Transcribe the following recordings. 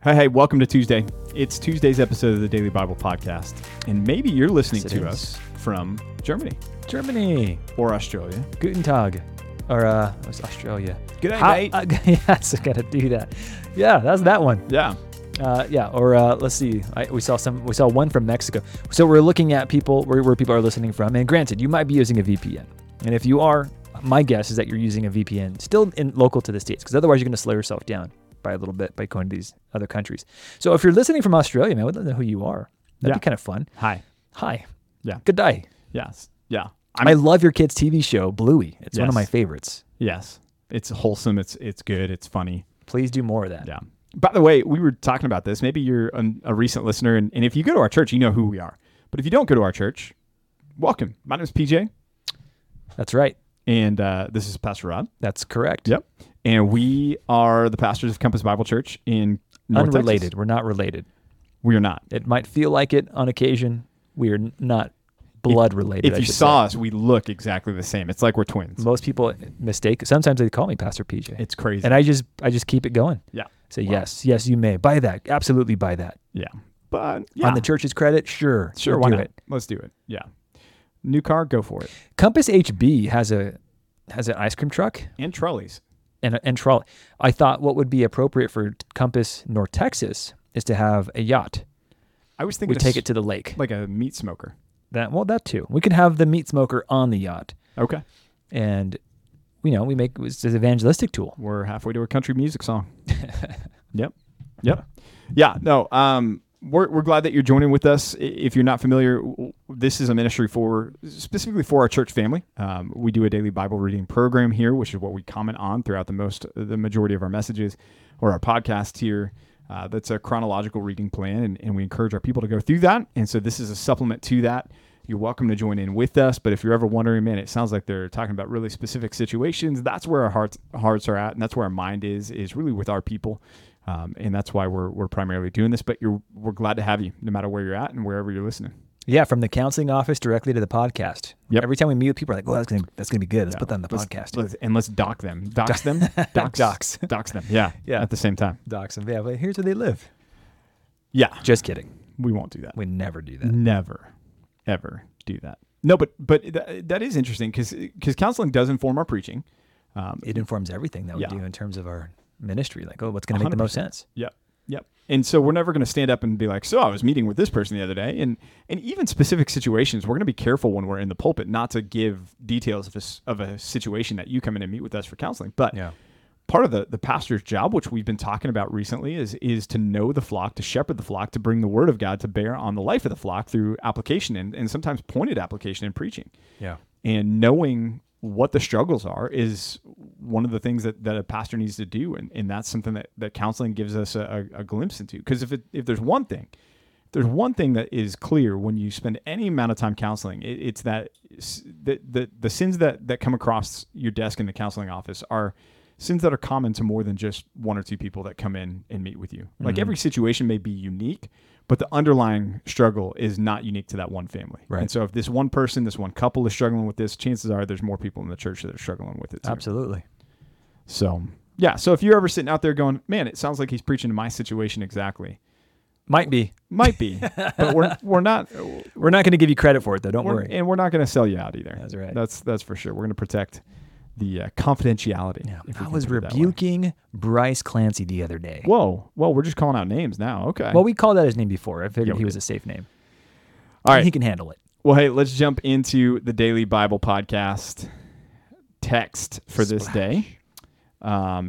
Hey, welcome to Tuesday. It's Tuesday's episode of the Daily Bible Podcast. And maybe you're listening to us from Germany or Australia. Guten Tag. Or it's Australia. Good day, mate. Yes, I gotta do that. Yeah, that's that one. Yeah. Let's see. We saw one from Mexico. So we're looking at people where people are listening from. And granted, you might be using a VPN. And if you are, my guess is that you're using a VPN still local to the States, because otherwise you're going to slow yourself down by a little bit by going to these other countries. So if you're listening from Australia, man, I would love to know who you are. That'd be kind of fun. Hi. Yeah. Good day. Yes. Yeah. I love your kids' TV show, Bluey. It's one of my favorites. Yes. It's wholesome. It's good. It's funny. Please do more of that. Yeah. By the way, we were talking about this. Maybe you're a recent listener, and if you go to our church, you know who we are. But if you don't go to our church, welcome. My name is PJ. That's right. And this is Pastor Rod. That's correct. Yep. And we are the pastors of Compass Bible Church in North Unrelated. Texas. We're not related. We are not. It might feel like it on occasion. We are not blood related. If you saw us, we look exactly the same. It's like we're twins. Most people mistake. Sometimes they call me Pastor PJ. It's crazy. And I just keep it going. Yeah. Say, yes, you may. Buy that. Absolutely buy that. Yeah. But yeah. On the church's credit, sure. Why not? It. Let's do it. Yeah. New car, go for it. Compass HB has an ice cream truck. And trolleys. And trolley. I thought what would be appropriate for Compass North Texas is to have a yacht. I was thinking we take it to the lake. Like a meat smoker. That too. We could have the meat smoker on the yacht. Okay. And we make it's an evangelistic tool. We're halfway to a country music song. Yep. Yeah. No. We're glad that you're joining with us. If you're not familiar, this is a ministry specifically for our church family. We do a daily Bible reading program here, which is what we comment on throughout the majority of our messages or our podcast here. That's a chronological reading plan, and we encourage our people to go through that. And so this is a supplement to that. You're welcome to join in with us. But if you're ever wondering, man, it sounds like they're talking about really specific situations. That's where our hearts are at, and that's where our mind is really with our people. And that's why we're primarily doing this. But we're glad to have you, no matter where you're at and wherever you're listening. Yeah, from the counseling office directly to the podcast. Yep. Every time we meet with people, we're like, "Well, that's gonna be good. Let's put that on the podcast." Let's dox them. Dox them. Dox them. Yeah. At the same time. Dox them. Yeah. But here's where they live. Yeah. Just kidding. We won't do that. We never do that. Never, ever do that. No, but that is interesting because counseling does inform our preaching. It informs everything that we do in terms of our ministry. Like, what's going to make the most sense? Yep. And so we're never going to stand up and be like, so I was meeting with this person the other day. And even specific situations, we're going to be careful when we're in the pulpit not to give details of a situation that you come in and meet with us for counseling. But part of the pastor's job, which we've been talking about recently, is to know the flock, to shepherd the flock, to bring the word of God to bear on the life of the flock through application and sometimes pointed application in preaching. Yeah. And knowing what the struggles are is one of the things that a pastor needs to do. And that's something that counseling gives us a glimpse into. Because if there's one thing that is clear when you spend any amount of time counseling, it's that the sins that come across your desk in the counseling office are sins that are common to more than just one or two people that come in and meet with you. Mm-hmm. Like every situation may be unique, but the underlying struggle is not unique to that one family. Right. And so if this one person, this one couple is struggling with this, chances are there's more people in the church that are struggling with it too. Absolutely. So, yeah. So if you're ever sitting out there going, man, it sounds like he's preaching to my situation exactly. Might be. But we're not. We're not going to give you credit for it, though. Don't worry. And we're not going to sell you out either. That's right. That's for sure. We're going to protect the confidentiality. Yeah, I was rebuking Bryce Clancy the other day. Whoa. Well, we're just calling out names now. Okay. Well, we called out his name before. I figured he was a safe name. All right. He can handle it. Well, hey, let's jump into the Daily Bible Podcast text for this day. Sorry,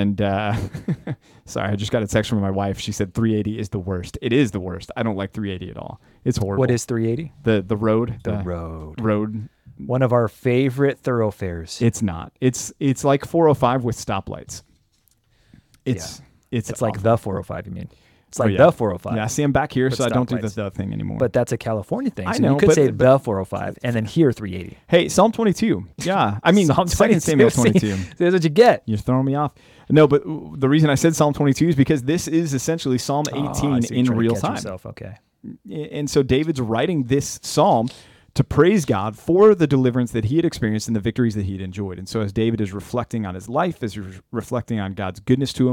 I just got a text from my wife. She said 380 is the worst. It is the worst. I don't like 380 at all. It's horrible. What is 380? The road. The road. Road. One of our favorite thoroughfares. It's not. It's like 405 with stoplights. It's like the 405, you mean? It's like the 405. Yeah, see, I'm back here, so I don't do the thing anymore. But that's a California thing. So I know, you could say the 405 and then here 380. Hey, Psalm 22. Yeah. I mean, Psalm 2 Samuel 22. That's what you get. You're throwing me off. No, but the reason I said Psalm 22 is because this is essentially Psalm 18 in real time. Okay. And so David's writing this psalm to praise God for the deliverance that he had experienced and the victories that he had enjoyed. And so as David is reflecting on his life, as he's reflecting on God's goodness to him,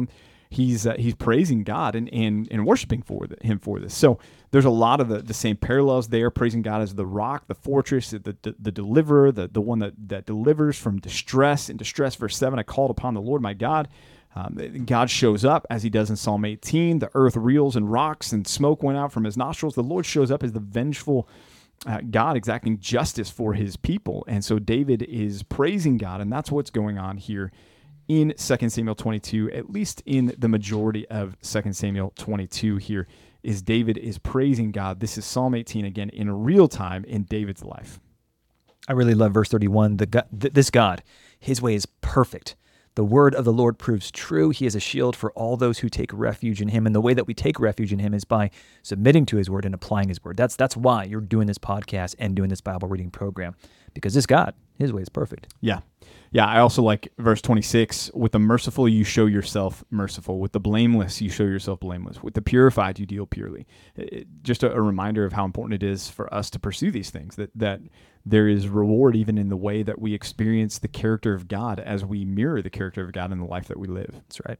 he's praising God and worshiping him for this. So there's a lot of the same parallels there, praising God as the rock, the fortress, the deliverer, the one that delivers from distress. In distress, verse 7, I called upon the Lord my God. God shows up as he does in Psalm 18. The earth reels and rocks and smoke went out from his nostrils. The Lord shows up as the vengeful God exacting justice for his people. And so David is praising God, and that's what's going on here in 2 Samuel 22, at least in the majority of 2 Samuel 22 here, is David is praising God. This is Psalm 18 again in real time in David's life. I really love verse 31. This God, his way is perfect. The word of the Lord proves true. He is a shield for all those who take refuge in him. And the way that we take refuge in him is by submitting to his word and applying his word. That's why you're doing this podcast and doing this Bible reading program, because this God, his way is perfect. Yeah. Yeah, I also like verse 26. With the merciful, you show yourself merciful. With the blameless, you show yourself blameless. With the purified, you deal purely. Just a reminder of how important it is for us to pursue these things, that there is reward even in the way that we experience the character of God as we mirror the character of God in the life that we live. That's right.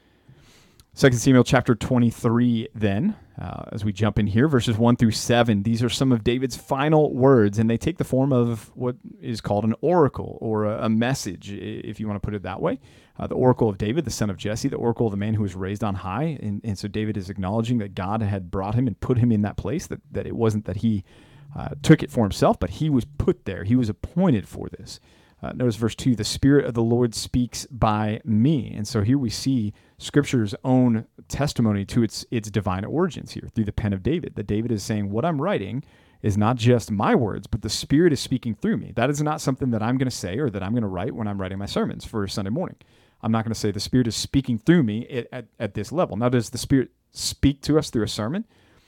2 Samuel chapter 23 then, as we jump in here, verses 1 through 7, these are some of David's final words, and they take the form of what is called an oracle or a message, if you want to put it that way. The oracle of David, the son of Jesse, the oracle of the man who was raised on high. And so David is acknowledging that God had brought him and put him in that place, that it wasn't that he took it for himself, but he was put there. He was appointed for this. Notice verse 2, the Spirit of the Lord speaks by me. And so here we see Scripture's own testimony to its divine origins here through the pen of David, that David is saying, what I'm writing is not just my words, but the Spirit is speaking through me. That is not something that I'm going to say or that I'm going to write when I'm writing my sermons for Sunday morning. I'm not going to say the Spirit is speaking through me at this level. Now, does the Spirit speak to us through a sermon?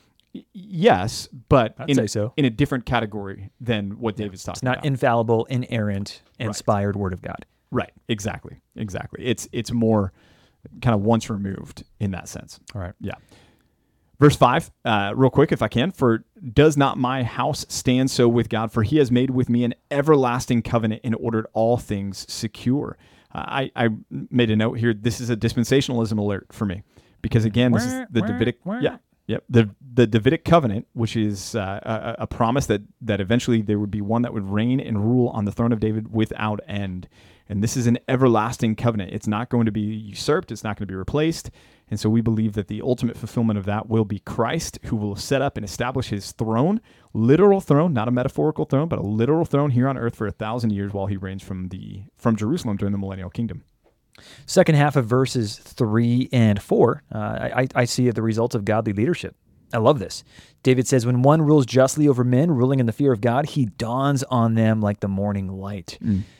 Yes, but in a different category than what David's talking about. It's not infallible, inerrant, inspired word of God. Right. Exactly. It's more kind of once removed in that sense. All right. Yeah. Verse 5, real quick, if I can. For does not my house stand so with God? For he has made with me an everlasting covenant and ordered all things secure. I made a note here. This is a dispensationalism alert for me. Because again, this is the Davidic... Yeah. Yep. The Davidic covenant, which is a promise that eventually there would be one that would reign and rule on the throne of David without end. And this is an everlasting covenant. It's not going to be usurped. It's not going to be replaced. And so we believe that the ultimate fulfillment of that will be Christ, who will set up and establish his throne, literal throne, not a metaphorical throne, but a literal throne here on earth for 1,000 years while he reigns from Jerusalem during the millennial kingdom. Second half of verses 3 and 4, I see the results of godly leadership. I love this. David says, when one rules justly over men, ruling in the fear of God, he dawns on them like the morning light.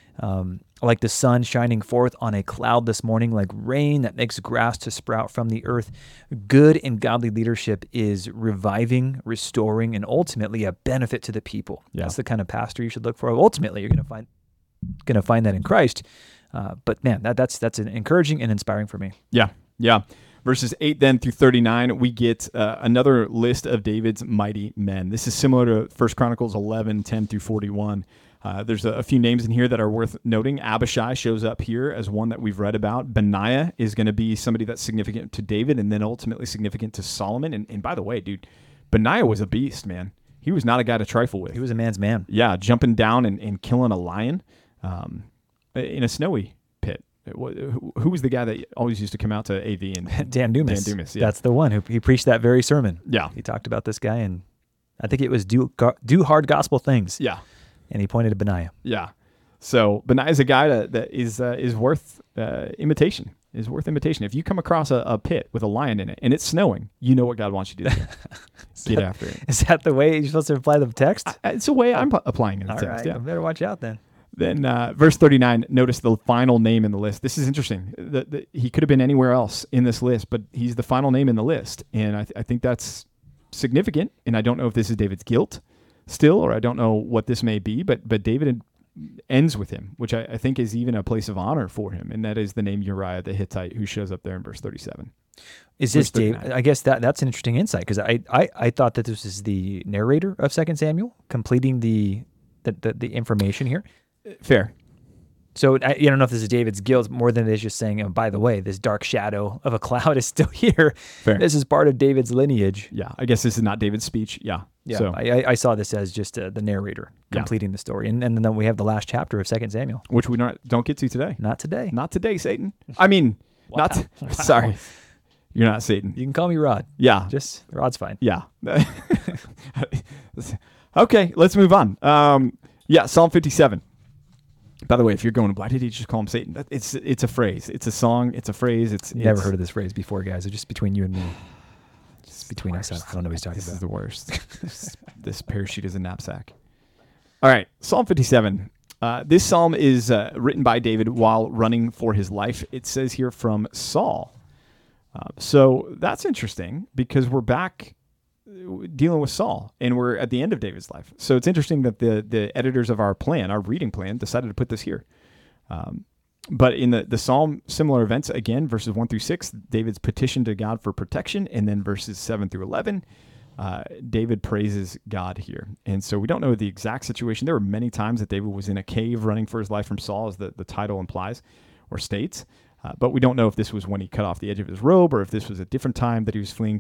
Like the sun shining forth on a cloud this morning, like rain that makes grass to sprout from the earth. Good and godly leadership is reviving, restoring, and ultimately a benefit to the people. Yeah. That's the kind of pastor you should look for. Ultimately, you're going to find that in Christ. But man, that's an encouraging and inspiring for me. Yeah. Verses 8 then through 39, we get another list of David's mighty men. This is similar to 1 Chronicles 11, 10 through 41. There's a few names in here that are worth noting. Abishai shows up here as one that we've read about. Benaiah is going to be somebody that's significant to David and then ultimately significant to Solomon. And by the way, dude, Benaiah was a beast, man. He was not a guy to trifle with. He was a man's man. Yeah, jumping down and killing a lion in a snowy pit. Who was the guy that always used to come out to AV? And Dan Dumas. Dan Dumas, yeah. That's the one who he preached that very sermon. Yeah. He talked about this guy, and I think it was do hard gospel things. Yeah. And he pointed to Benaiah. Yeah. So Benaiah is a guy that is worth imitation. Is worth imitation. If you come across a pit with a lion in it and it's snowing, you know what God wants you to do. Get after it. Is that the way you're supposed to apply the text? It's the way I'm applying it in the All text. Right. Yeah. I better watch out then. Then verse 39, notice the final name in the list. This is interesting. He could have been anywhere else in this list, but he's the final name in the list. And I think that's significant. And I don't know if this is David's guilt still, or I don't know what this may be, but David ends with him, which I think is even a place of honor for him. And that is the name Uriah the Hittite, who shows up there in verse 37. Is this David? I guess that's an interesting insight, because I thought that this is the narrator of 2 Samuel completing the information here. Fair. So I don't know if this is David's guilt more than it is just saying, oh, by the way, this dark shadow of a cloud is still here. Fair. This is part of David's lineage. Yeah, I guess this is not David's speech. Yeah. Yeah, So, I saw this as just the narrator completing the story. And then we have the last chapter of 2 Samuel. which we don't get to today. Not today. Not today, Satan. I mean, sorry. You're not Satan. You can call me Rod. Yeah. Just Rod's fine. Yeah. Okay, let's move on. Psalm 57. By the way, if you're going, why did he just call him Satan? It's a phrase. It's a song. It's a phrase. It's Never heard of this phrase before, guys. It's just between you and me. It's between us. I don't know what he's talking This is about. the worst. This parachute is a knapsack. All right, Psalm 57. This psalm is written by David while running for his life. It says here from Saul. So that's interesting because we're back dealing with Saul, and we're at the end of David's life. So it's interesting that the editors of our reading plan, decided to put this here. But in the psalm, similar events, again, verses 1 through 6, David's petition to God for protection, and then verses 7 through 11, David praises God here. And so we don't know the exact situation. There were many times that David was in a cave running for his life from Saul, as the title implies or states. But we don't know if this was when he cut off the edge of his robe, or if this was a different time that he was fleeing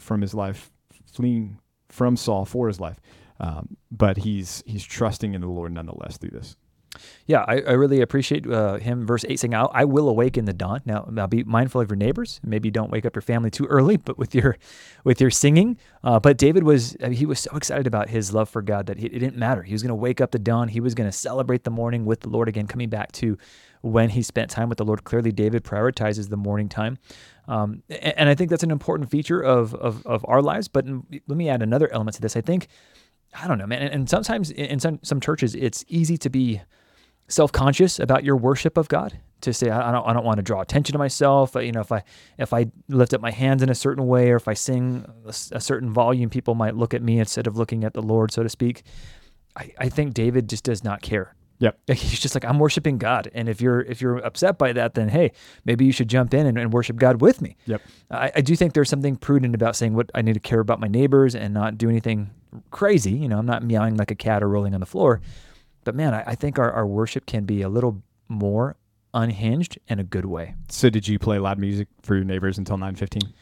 from Saul for his life. But he's trusting in the Lord nonetheless through this. Yeah, I really appreciate him, verse 8, saying, I will awake in the dawn. Now be mindful of your neighbors. Maybe don't wake up your family too early, but with your singing. But David was so excited about his love for God that it didn't matter. He was going to wake up the dawn. He was going to celebrate the morning with the Lord again, coming back to when he spent time with the Lord. Clearly, David prioritizes the morning time. And I think that's an important feature of our lives. But let me add another element to this. I don't know, man. And sometimes in some churches, it's easy to be self-conscious about your worship of God, to say, I don't want to draw attention to myself. If I lift up my hands in a certain way, or if I sing a certain volume, people might look at me instead of looking at the Lord, so to speak. I think David just does not care. Yep. He's just like, I'm worshiping God. And if you're upset by that, then hey, maybe you should jump in and worship God with me. Yep. I do think there's something prudent about saying what I need to care about my neighbors and not do anything crazy. I'm not meowing like a cat or rolling on the floor. But man, I think our worship can be a little more unhinged in a good way. So did you play loud music for your neighbors until 9:15?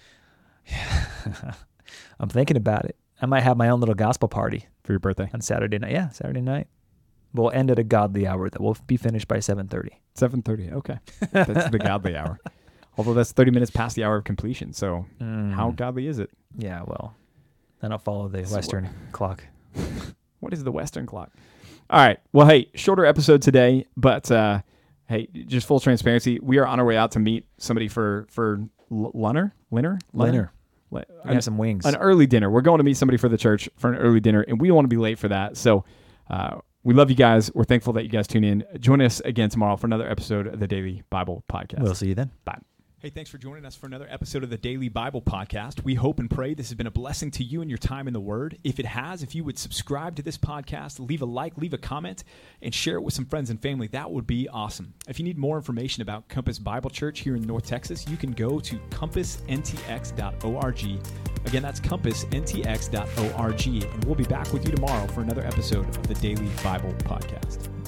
I'm thinking about it. I might have my own little gospel party for your birthday on Saturday night. Yeah, Saturday night. We'll end at a godly hour that will be finished by 7:30. 7:30. Okay, that's the godly hour. Although that's 30 minutes past the hour of completion. So how godly is it? Yeah, well, I don't follow the Western clock. What is the Western clock? All right. Well, hey, shorter episode today, but hey, just full transparency, we are on our way out to meet somebody for lunner. We have some wings. An early dinner. We're going to meet somebody for the church for an early dinner, and we don't want to be late for that. So we love you guys. We're thankful that you guys tune in. Join us again tomorrow for another episode of the Daily Bible Podcast. We'll see you then. Bye. Hey, thanks for joining us for another episode of the Daily Bible Podcast. We hope and pray this has been a blessing to you and your time in the Word. If it has, if you would subscribe to this podcast, leave a like, leave a comment, and share it with some friends and family, that would be awesome. If you need more information about Compass Bible Church here in North Texas, you can go to compassntx.org. Again, that's compassntx.org, and we'll be back with you tomorrow for another episode of the Daily Bible Podcast.